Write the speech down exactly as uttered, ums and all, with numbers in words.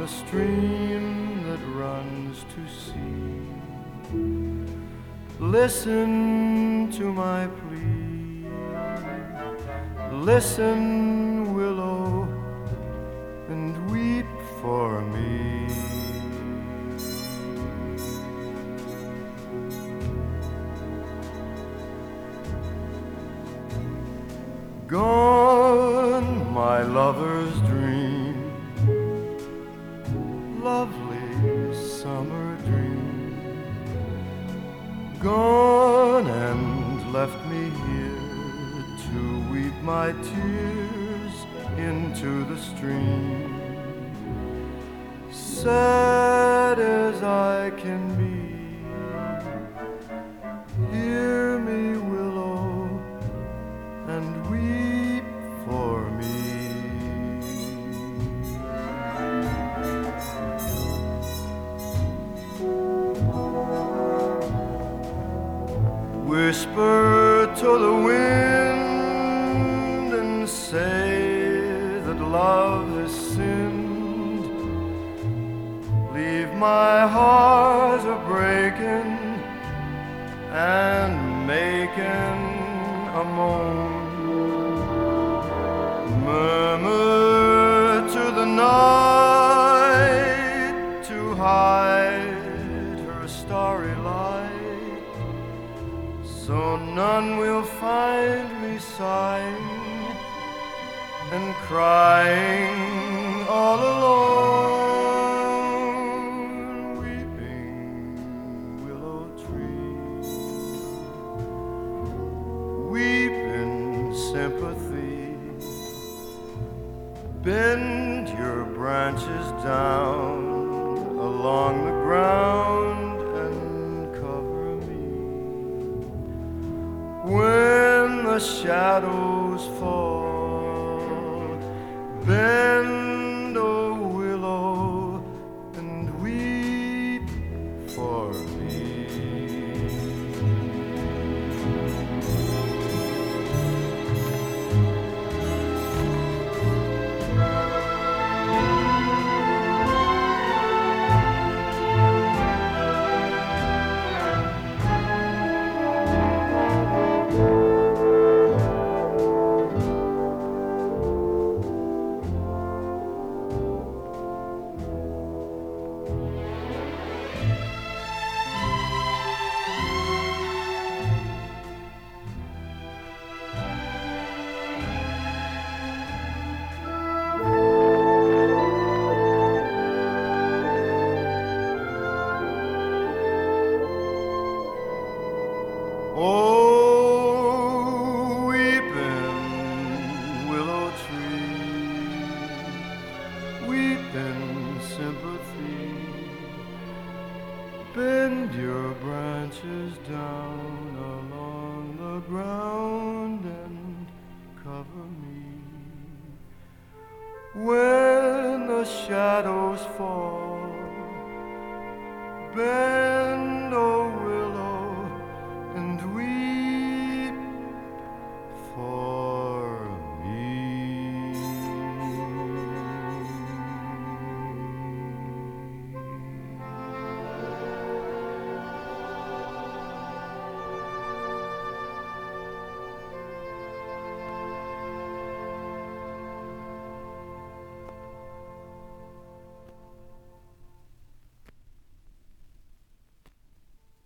a stream that runs to sea. Listen to my plea. Listen, willow, and weep for me. Gone, my lover's dream, lovely summer dream. Gone and left me here to weep my tears into the stream. Sad as I can be, hear me, willow, and weep for me. Whisper to the wind and say that love has sinned. Leave my heart a-breaking and making a moan. Murmur to the night to hide her starry light, so none will find me sighing and crying all alone. Weeping willow tree, weep in sympathy. Bend your branches down along the ground and cover me. When the shadows fall, bend, oh willow, and weep for me. Oh, weeping willow tree, weep in sympathy. Bend your branches down along the ground and cover me. When the shadows fall, bend